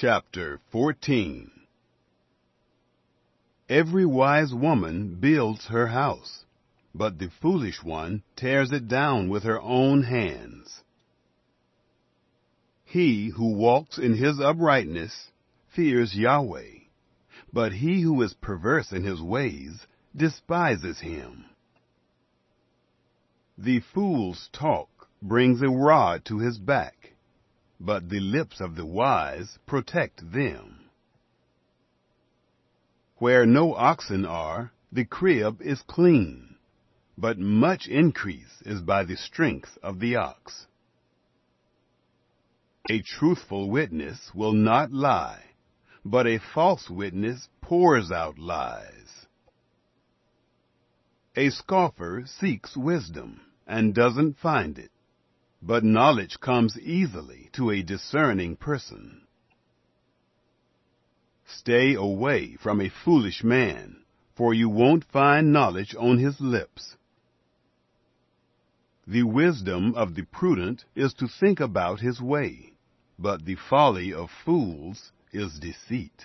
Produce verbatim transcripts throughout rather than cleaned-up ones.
Chapter fourteen. Every wise woman builds her house, but the foolish one tears it down with her own hands. He who walks in his uprightness fears Yahweh, but he who is perverse in his ways despises him. The fool's talk brings a rod to his back, but the lips of the wise protect them. Where no oxen are, the crib is clean, but much increase is by the strength of the ox. A truthful witness will not lie, but a false witness pours out lies. A scoffer seeks wisdom and doesn't find it, but knowledge comes easily to a discerning person. Stay away from a foolish man, for you won't find knowledge on his lips. The wisdom of the prudent is to think about his way, but the folly of fools is deceit.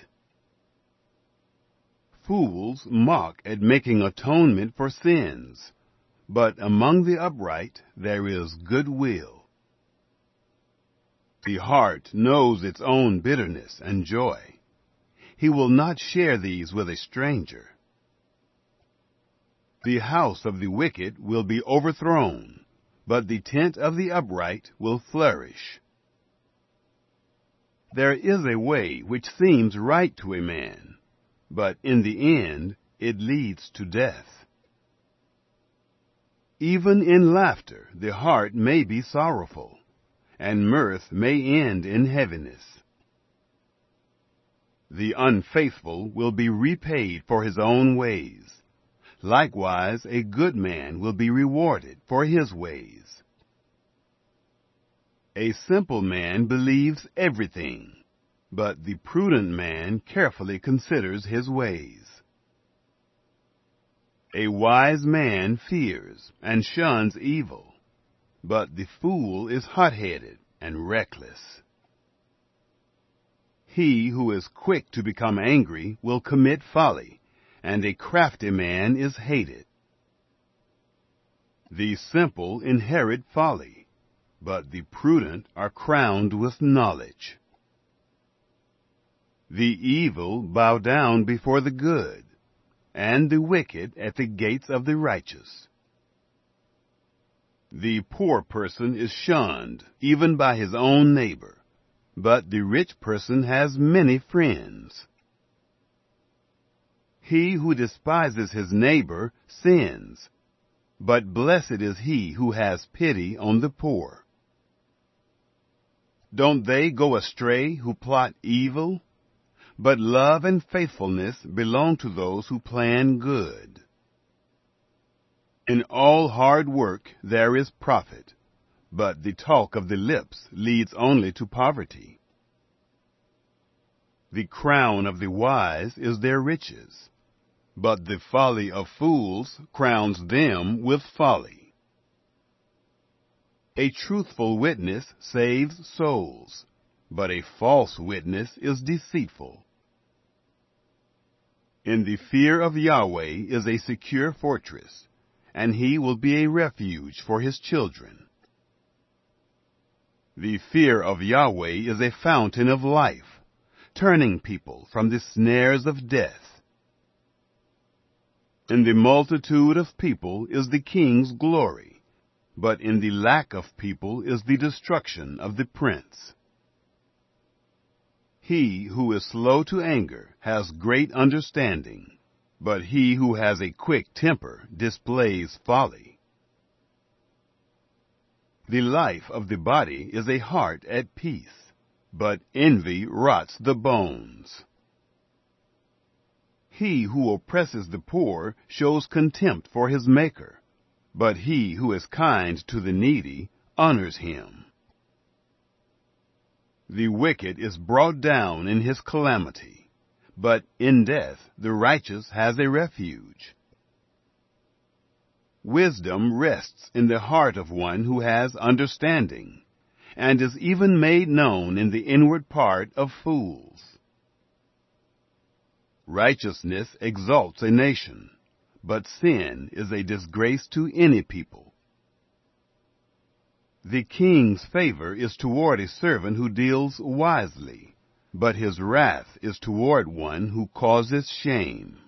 Fools mock at making atonement for sins, but among the upright there is goodwill. The heart knows its own bitterness and joy. He will not share these with a stranger. The house of the wicked will be overthrown, but the tent of the upright will flourish. There is a way which seems right to a man, but in the end it leads to death. Even in laughter the heart may be sorrowful, and mirth may end in heaviness. The unfaithful will be repaid for his own ways. Likewise, a good man will be rewarded for his ways. A simple man believes everything, but the prudent man carefully considers his ways. A wise man fears and shuns evil, but the fool is hot-headed and reckless. He who is quick to become angry will commit folly, and a crafty man is hated. The simple inherit folly, but the prudent are crowned with knowledge. The evil bow down before the good, and the wicked at the gates of the righteous. The poor person is shunned even by his own neighbor, but the rich person has many friends. He who despises his neighbor sins, but blessed is he who has pity on the poor. Don't they go astray who plot evil? But love and faithfulness belong to those who plan good. In all hard work there is profit, but the talk of the lips leads only to poverty. The crown of the wise is their riches, but the folly of fools crowns them with folly. A truthful witness saves souls, but a false witness is deceitful. In the fear of Yahweh is a secure fortress, and he will be a refuge for his children. The fear of Yahweh is a fountain of life, turning people from the snares of death. In the multitude of people is the king's glory, but in the lack of people is the destruction of the prince. He who is slow to anger has great understanding, but he who has a quick temper displays folly. The life of the body is a heart at peace, but envy rots the bones. He who oppresses the poor shows contempt for his Maker, but he who is kind to the needy honors him. The wicked is brought down in his calamity, but in death the righteous has a refuge. Wisdom rests in the heart of one who has understanding, and is even made known in the inward part of fools. Righteousness exalts a nation, but sin is a disgrace to any people. The king's favor is toward a servant who deals wisely, but his wrath is toward one who causes shame.